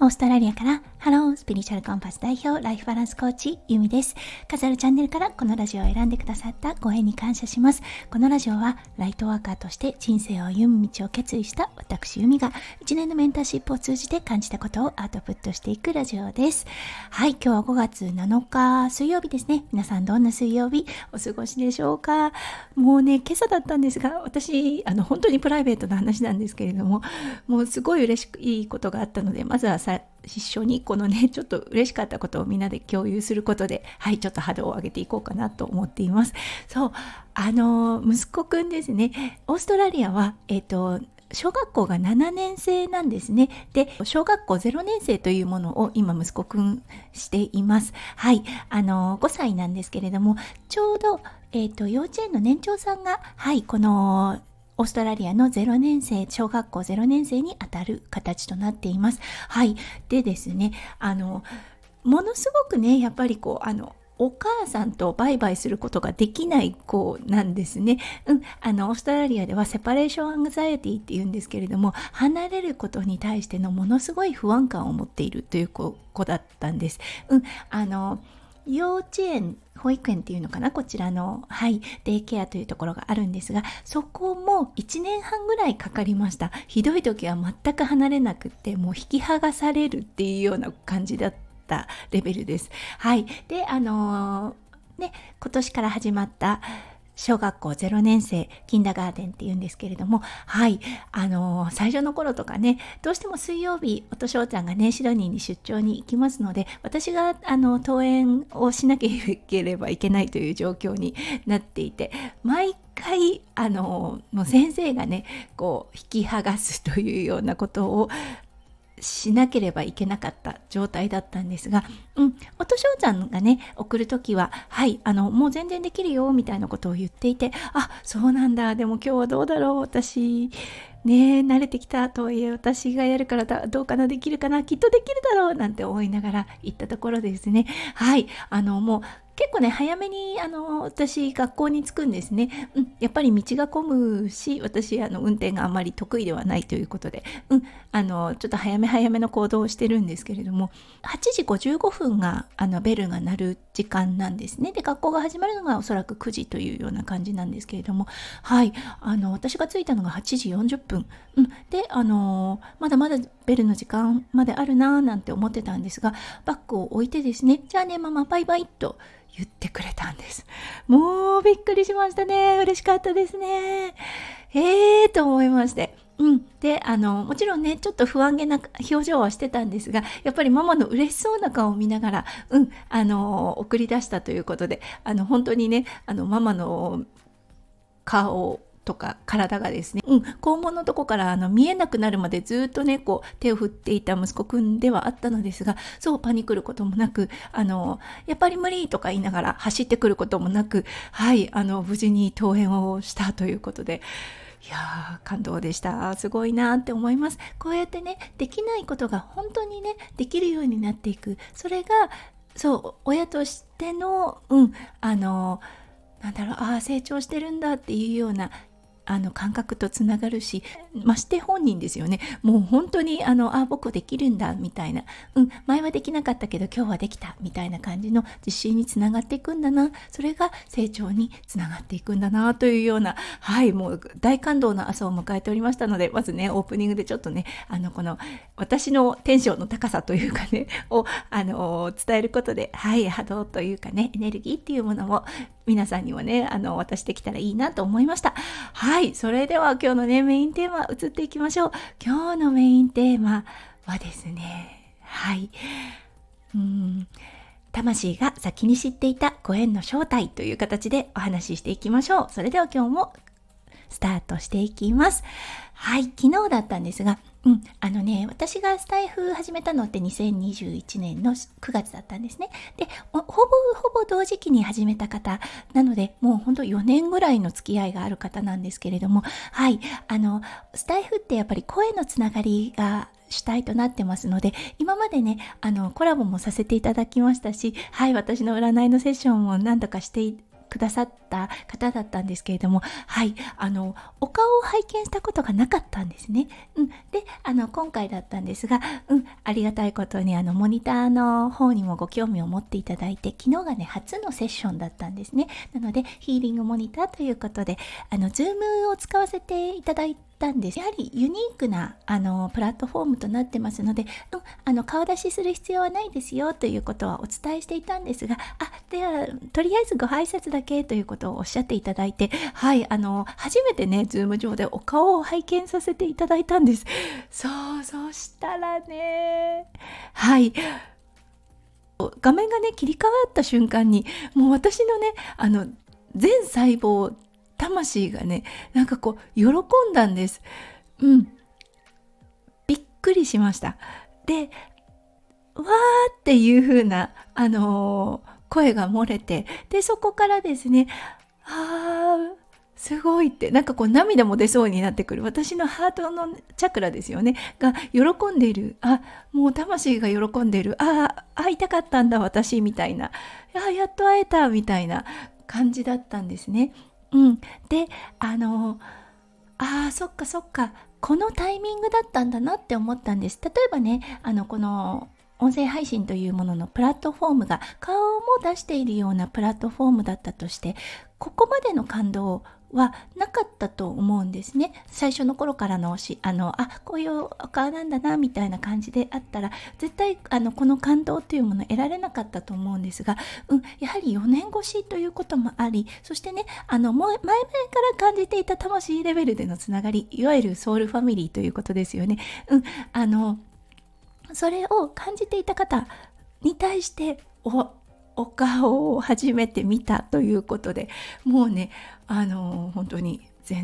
オーストラリアからハロースピリチュアルコンパス代表ライフバランスコーチユミです。数あるチャンネルからこのラジオを選んでくださったご縁に感謝します。このラジオはライトワーカーとして人生を歩む道を決意した私ユミが1年のメンターシップを通じて感じたことをアウトプットしていくラジオです。はい、今日は5月7日水曜日ですね。皆さんどんな水曜日お過ごしでしょうか。もうね、今朝だったんですが、私本当にプライベートな話なんですけれども、もうすごい嬉しいことがあったので、まずは一緒にこのねちょっと嬉しかったことをみんなで共有することで、はい、ちょっと波動を上げていこうかなと思っています。そう、息子くんですね。オーストラリアは小学校が7年生なんですね。で、小学校0年生というものを今息子くんしています。はい、5歳なんですけれども、ちょうど幼稚園の年長さんが、はい、このオーストラリアの0年生、小学校0年生にあたる形となっています。はい。でですね、ものすごくね、やっぱりお母さんとバイバイすることができない子なんですね。オーストラリアではセパレーションアンザイティって言うんですけれども、離れることに対してのものすごい不安感を持っているという子だったんです。幼稚園、保育園っていうのかな、こちらの、はい、デイケアというところがあるんですが、そこも1年半ぐらいかかりました。ひどい時は全く離れなくって、もう引き剥がされるっていうような感じだったレベルです。はい。で、今年から始まった小学校0年生、キンダーガーデンっていうんですけれども、はい、最初の頃とかね、どうしても水曜日、おとしょうちゃんがね、シドニーに出張に行きますので、私が登園をしなければいけないという状況になっていて、毎回、もう先生がね、引き剥がすというようなことをしなければいけなかった状態だったんですが、おとしょうちゃんがね送るときは、はい、もう全然できるよみたいなことを言っていて、あ、そうなんだ、でも今日はどうだろう、私ね、慣れてきたとはいえ私がやるからどうかな、できるかな、きっとできるだろうなんて思いながら行ったところですね。はい、もう結構ね早めに私学校に着くんですね。やっぱり道が混むし、私運転があまり得意ではないということで、ちょっと早めの行動をしてるんですけれども、8時55分がベルが鳴る時間なんですね。で、学校が始まるのがおそらく9時というような感じなんですけれども、はい、私が着いたのが8時40分、で、まだまだベルの時間まであるなーなんて思ってたんですが、バッグを置いてですね、じゃあねママバイバイと言ってくれたんです。もうびっくりしましたね。嬉しかったですね。と思いまして。で、もちろんね、ちょっと不安げな表情はしてたんですが、やっぱりママの嬉しそうな顔を見ながら、送り出したということで、本当にね、ママの顔とか体がですね、肛門のとこから見えなくなるまでずっとね手を振っていた息子くんではあったのですが、そうパニクることもなく、やっぱり無理とか言いながら走ってくることもなく、はい、無事に登園をしたということで、いやー感動でした。すごいなって思います。こうやってね、できないことが本当にねできるようになっていく、それがそう親としてのなんだろう、成長してるんだっていうような感覚とつながるし、まして本人ですよね。もう本当に僕できるんだみたいな、前はできなかったけど今日はできたみたいな感じの自信につながっていくんだな、それが成長につながっていくんだなというような、はい、もう大感動の朝を迎えておりましたので、まずねオープニングでちょっとねこの私のテンションの高さというかねを伝えることで、はい、波動というかねエネルギーっていうものも皆さんにもね渡してきたらいいなと思いました。はい、それでは今日のねメインテーマ移っていきましょう。今日のメインテーマはですね、はい、魂が先に知っていたご縁の正体という形でお話ししていきましょう。それでは今日もスタートしていきます。はい、昨日だったんですが、私がスタイフ始めたのって2021年の9月だったんですね。で、ほぼ同時期に始めた方なので、もうほんと4年ぐらいの付き合いがある方なんですけれども、はい、スタイフってやっぱり声のつながりが主体となってますので、今までねコラボもさせていただきましたし、はい、私の占いのセッションも何度かしてくださった方だったんですけれども、はい、お顔を拝見したことがなかったんですね。で、今回だったんですが、ありがたいことにモニターの方にもご興味を持っていただいて、昨日がね、初のセッションだったんですね。なので、ヒーリングモニターということで、Zoom を使わせていただいたんです。やはりユニークなプラットフォームとなってますので、顔出しする必要はないですよということはお伝えしていたんですが、ではとりあえずご挨拶だけということをおっしゃっていただいて、はい、初めてね、ズーム上でお顔を拝見させていただいたんです。そうしたらね、はい、画面がね切り替わった瞬間に、もう私のね全細胞魂がね、なんかこう喜んだんです。びっくりしました。で、わーっていう風な声が漏れて、でそこからですね、すごいって、なんかこう涙も出そうになってくる、私のハートのチャクラですよねが喜んでいる、もう魂が喜んでいる、会いたかったんだ私みたいな、やっと会えたみたいな感じだったんですね。で、そっか、このタイミングだったんだなって思ったんです。例えばね、この音声配信というもののプラットフォームが顔も出しているようなプラットフォームだったとして、ここまでの感動はなかったと思うんですね。最初の頃からのこういうお顔なんだなみたいな感じであったら、絶対この感動というものを得られなかったと思うんですが、やはり4年越しということもあり、そしてね、前々から感じていた魂レベルでのつながり、いわゆるソウルファミリーということですよね。それを感じていた方に対してお顔を初めて見たということで、もうね、本当に全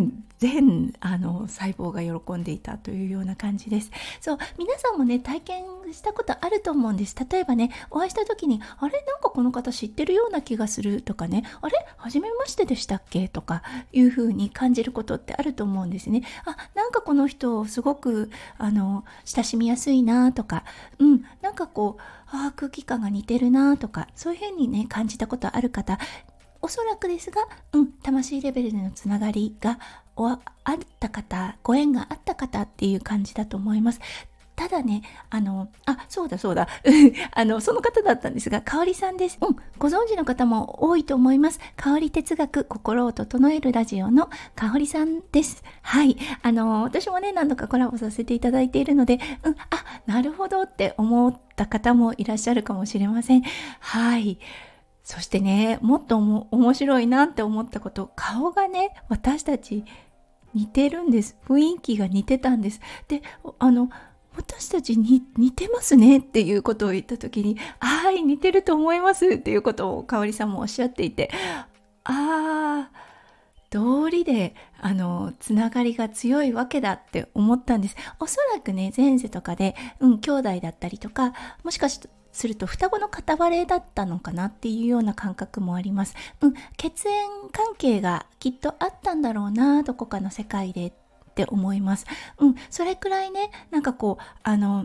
細胞が喜んでいたというような感じです。そう、皆さんもね、体験したことあると思うんです。例えばね、お会いした時に、なんかこの方知ってるような気がするとかね、初めましてでしたっけとかいう風に感じることってあると思うんですね。なんかこの人すごく親しみやすいなとか、なんかこう空気感が似てるなとか、そういう風にね感じたことある方、おそらくですが、魂レベルでのつながりがあった方、ご縁があった方っていう感じだと思います。ただね、そうだその方だったんですが、香里さんです。ご存知の方も多いと思います。香里哲学、心を整えるラジオの香里さんです。はい。私もね、何度かコラボさせていただいているので、なるほどって思った方もいらっしゃるかもしれません。はい。そしてね、もっと面白いなって思ったこと、顔がね、私たち似てるんです。雰囲気が似てたんです。で、私たちに似てますねっていうことを言った時に、似てると思いますっていうことを香里さんもおっしゃっていて、道理でつながりが強いわけだって思ったんです。おそらくね、前世とかで、兄弟だったりとか、もしかすると双子の片割れだったのかなっていうような感覚もあります。血縁関係がきっとあったんだろうな、どこかの世界でって思います。それくらいね、なんかこう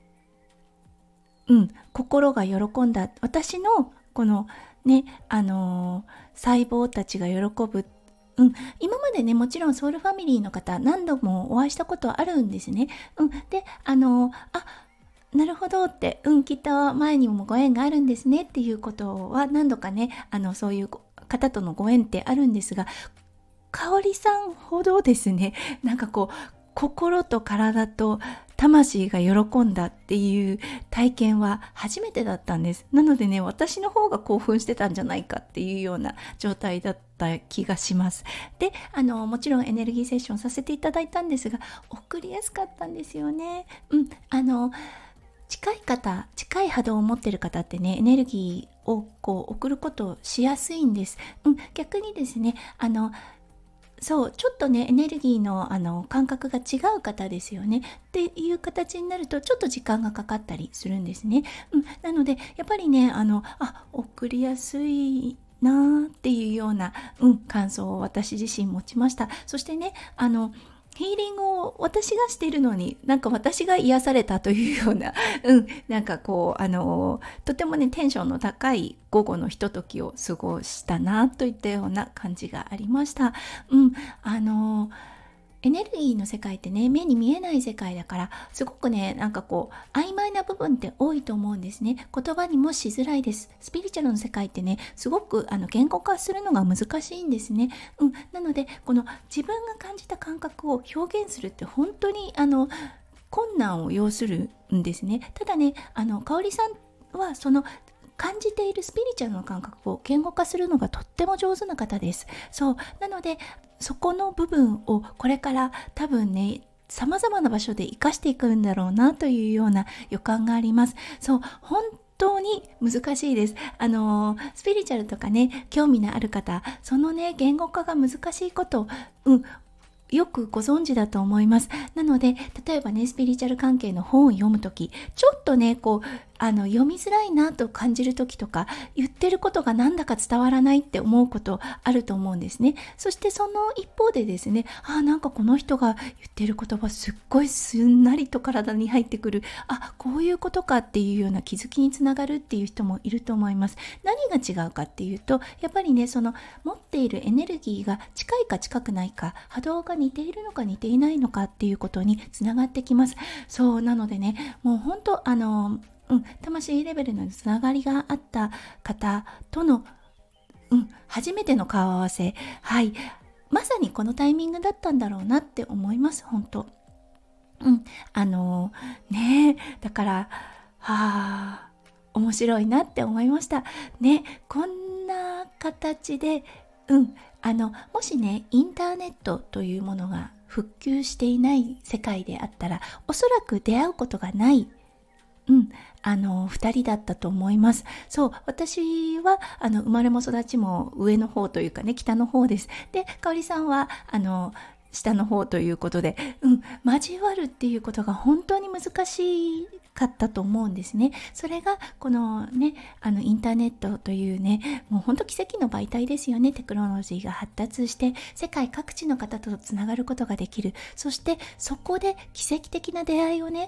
心が喜んだ、私のこのね、細胞たちが喜ぶ。今までね、もちろんソウルファミリーの方何度もお会いしたことはあるんですね。で、なるほどって、きっと前にもご縁があるんですねっていうことは何度かね、そういう方とのご縁ってあるんですが、香里さんほどですね、なんかこう心と体と魂が喜んだっていう体験は初めてだったんです。なのでね、私の方が興奮してたんじゃないかっていうような状態だった気がします。で、もちろんエネルギーセッションさせていただいたんですが、送りやすかったんですよね。近い波動を持ってる方ってね、エネルギーをこう送ることをしやすいんです。逆にですね、ちょっとね、エネルギーの感覚が違う方ですよねっていう形になると、ちょっと時間がかかったりするんですね。なのでやっぱりね、送りやすいなっていうような、感想を私自身持ちました。そしてね、 ヒーリングを私がしているのになんか私が癒されたというような、なんかこうとてもねテンションの高い午後のひとときを過ごしたなといったような感じがありました。エネルギーの世界ってね、目に見えない世界だから、すごくね、なんかこう曖昧な部分って多いと思うんですね。言葉にもしづらいです。スピリチュアルの世界ってね、すごく言語化するのが難しいんですね。なのでこの自分が感じた感覚を表現するって本当に困難を要するんですね。ただね、香織さんはその感じているスピリチュアルの感覚を言語化するのがとっても上手な方です。そうなのでそこの部分をこれから多分ね様々な場所で活かしていくんだろうなというような予感があります。そう本当に難しいです。スピリチュアルとかね興味のある方、そのね言語化が難しいことよくご存知だと思います。なので例えばねスピリチュアル関係の本を読むとき、ちょっとねこう読みづらいなと感じるときとか、言ってることがなんだか伝わらないって思うことあると思うんですね。そしてその一方でですね、なんかこの人が言ってる言葉すっごいすんなりと体に入ってくる、こういうことかっていうような気づきにつながるっていう人もいると思います。何が違うかっていうと、やっぱりねその持っているエネルギーが近いか近くないか、波動が似ているのか似ていないのかっていうことにつながってきます。そうなのでね、もう本当魂レベルのつながりがあった方との、初めての顔合わせ、まさにこのタイミングだったんだろうなって思います。本当だから面白いなって思いましたね。こんな形でもしねインターネットというものが復旧していない世界であったら、おそらく出会うことがない2人だったと思います。そう、私は生まれも育ちも上の方というかね、北の方です。で、香織さんは下の方ということで、交わるっていうことが本当に難しかったと思うんですね。それがこのね、インターネットというね、もう本当奇跡の媒体ですよね。テクノロジーが発達して世界各地の方とつながることができる。そしてそこで奇跡的な出会いをね、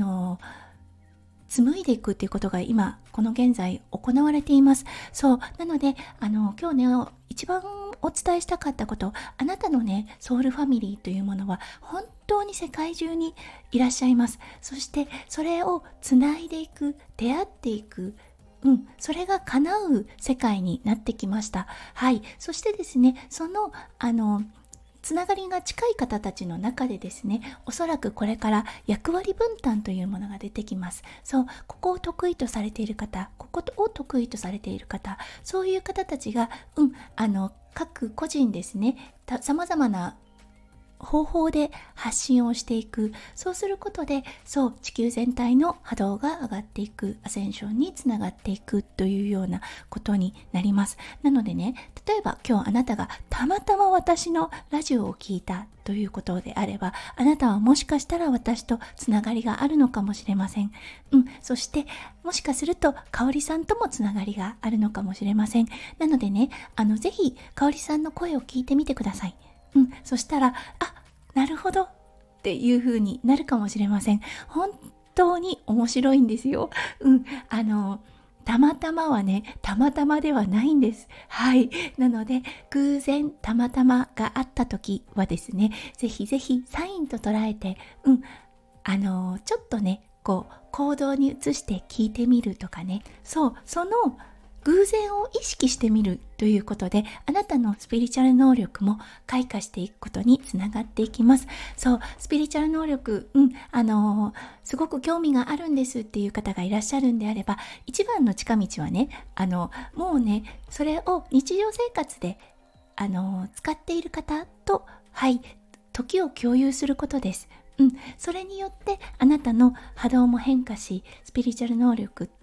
紡いでいくっていうことが今この現在行われています。そうなので今日ね一番お伝えしたかったこと、あなたのねソウルファミリーというものは本当に世界中にいらっしゃいます。そしてそれをつないでいく、出会っていく、それが叶う世界になってきました。そしてですね、そのつながりが近い方たちの中でですね、おそらくこれから役割分担というものが出てきます。そう、ここを得意とされている方、ここを得意とされている方、そういう方たちが、各個人ですね、様々な方法で発信をしていく。そうすることで、地球全体の波動が上がっていく、アセンションにつながっていくというようなことになります。なのでね、例えば今日あなたがたまたま私のラジオを聞いたということであれば、あなたはもしかしたら私とつながりがあるのかもしれません。そしてもしかすると香織さんともつながりがあるのかもしれません。なのでね、ぜひ香織さんの声を聞いてみてください。そしたらなるほどっていう風になるかもしれません。本当に面白いんですよ。たまたまはね、たまたまではないんです。なので偶然たまたまがあった時はですね、ぜひぜひサインと捉えて、ちょっとねこう行動に移して聞いてみるとかね、その偶然を意識してみるということで、あなたのスピリチュアル能力も開花していくことにつながっていきます。スピリチュアル能力、すごく興味があるんですっていう方がいらっしゃるんであれば、一番の近道はね、もうね、それを日常生活で、使っている方と、時を共有することです。それによってあなたの波動も変化し、スピリチュアル能力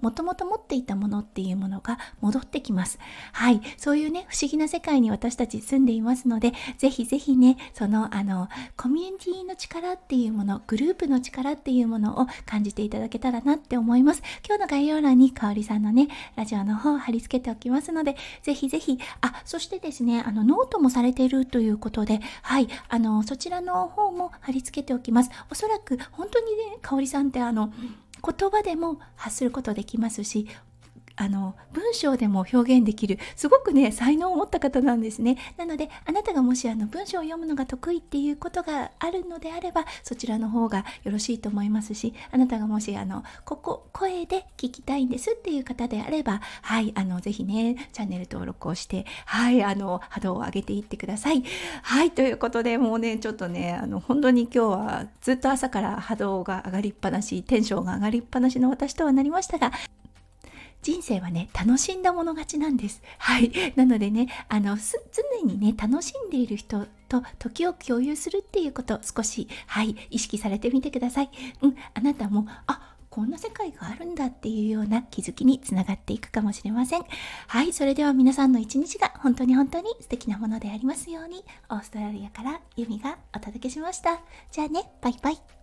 もともと持っていたものっていうものが戻ってきます。はい、そういうね不思議な世界に私たち住んでいますので、ぜひぜひねそのコミュニティの力っていうもの、グループの力っていうものを感じていただけたらなって思います。今日の概要欄にかおりさんのねラジオの方を貼り付けておきますので、ぜひぜひ、そしてですねノートもされているということで、はい、そちらの方も貼り付けておきます。おそらく本当にねかおりさんって言葉でも発することできますし、文章でも表現できるすごくね才能を持った方なんですね。なのであなたがもし文章を読むのが得意っていうことがあるのであれば、そちらの方がよろしいと思いますし、あなたがもし声で聞きたいんですっていう方であれば、はい、ぜひねチャンネル登録をして、はい、波動を上げていってください。はい、ということでもうねちょっとね本当に今日はずっと朝から波動が上がりっぱなし、テンションが上がりっぱなしの私とはなりましたが、人生はね楽しんだもの勝ちなんです。はい、なのでね常にね楽しんでいる人と時を共有するっていうことを少し、はい、意識されてみてください。あなたもこんな世界があるんだっていうような気づきにつながっていくかもしれません。はい、それでは皆さんの一日が本当に本当に素敵なものでありますように。オーストラリアからユミがお届けしました。じゃあね、バイバイ。